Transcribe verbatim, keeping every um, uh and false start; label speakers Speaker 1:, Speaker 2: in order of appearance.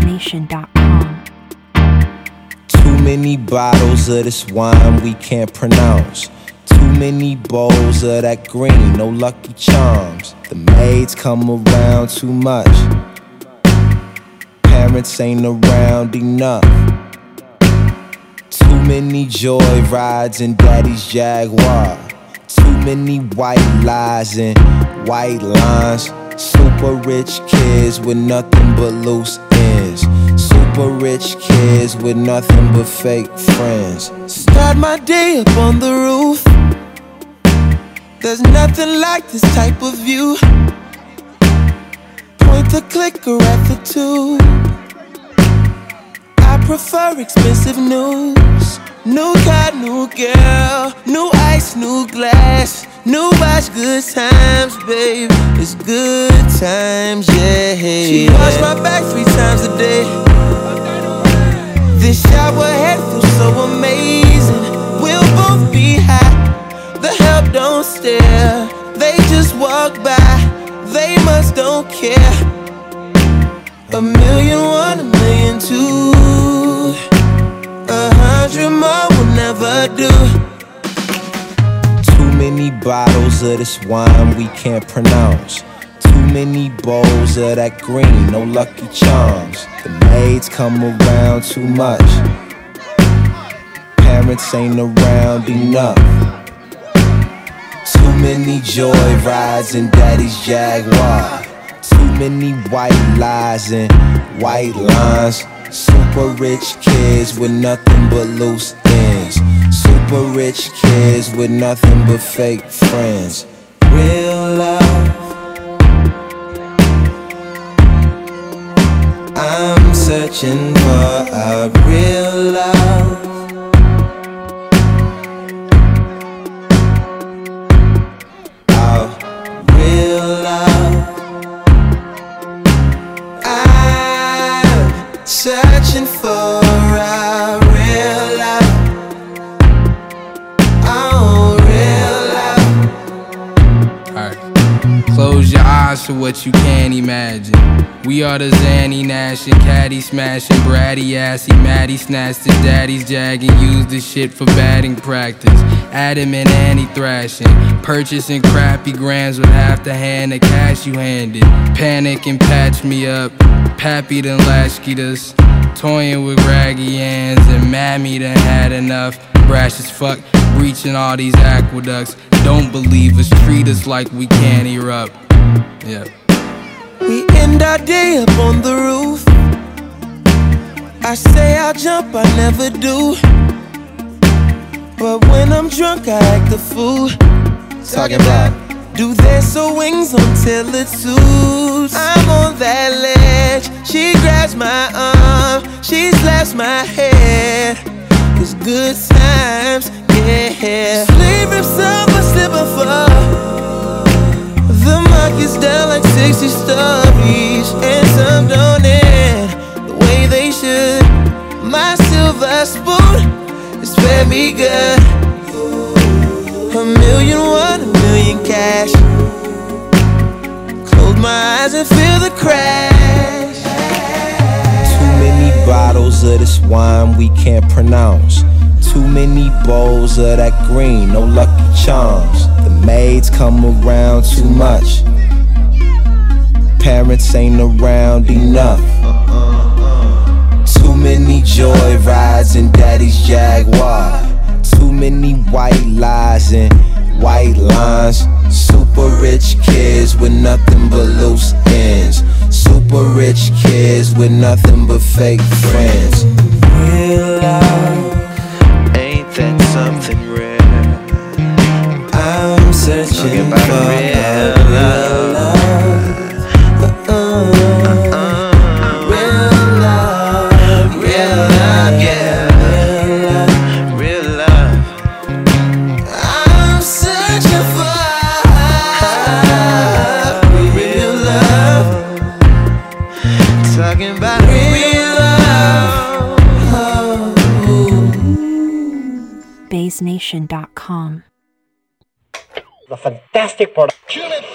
Speaker 1: Nation dot com.
Speaker 2: Too many bottles of this wine we can't pronounce. Too many bowls of that green, no Lucky Charms. The maids come around too much. Parents ain't around enough. Too many joy rides in daddy's Jaguar. Too many white lies and white lines. Super rich kids with nothing but loose ends. Super rich kids with nothing but fake friends. Start my day up on the roof. There's nothing like this type of view. Point the clicker at the tube. I prefer expensive news. New car, new girl, new ice, new glass, new watch, good times, babe. It's good times, yeah. She wash my back three times a day. This shower head feels so amazing. We'll both be high. The help don't stare. They just walk by. They must don't care. A million one, a million two. A hundred more will never do. Too many bottles of this wine we can't pronounce. Too many bowls of that green, no Lucky Charms. The maids come around too much. Parents ain't around enough. Too many joy rides in daddy's Jaguar. Too many white lies and white lines. Super rich kids with nothing but loose ends. Super rich kids with nothing but fake friends. Real love, I'm searching for a real love. A real love. I'm searching for a real love. Oh, real love.
Speaker 3: Alright, close your eyes to what you can't imagine. We are the Zanny Nash and Caddy smashing, bratty assy, Maddie snatched his daddy's jag and used the shit for batting practice. Adam and Annie thrashing, purchasing crappy grams with half the hand of cash you handed. Panic and patch me up, Pappy done latchkeyed us. Toying with raggy hands and Mammy done had enough. Brash as fuck, breaching all these aqueducts. Don't believe us, treat us like we can't erupt. Yeah.
Speaker 2: We end our day up on the roof. I say I'll jump, I never do. But when I'm drunk, I act the fool. Talking about, do they sew wings until it suits? I'm on that ledge. She grabs my arm, she slaps my head. It's good times, yeah. Sleeve rips up, I slip and fall. The market's down like sixty stories, and some don't end the way they should. My silver spoon is fed me good. A million one, a million cash. Close my eyes and feel the crash. Too many bottles of this wine we can't pronounce. Too many bowls of that green, no Lucky Charms. The maids come around too much. Parents ain't around enough. Too many joy rides in daddy's Jaguar. Too many white lies and white lines. Super rich kids with nothing but loose ends. Super rich kids with nothing but fake friends. Real love, ain't that something rare? I'm searching for real love. Uh, uh, uh, real love, real love, yeah. Real love. I'm searching for real love. Talking about real love.
Speaker 1: Bays Nation dot com.
Speaker 4: The fantastic product.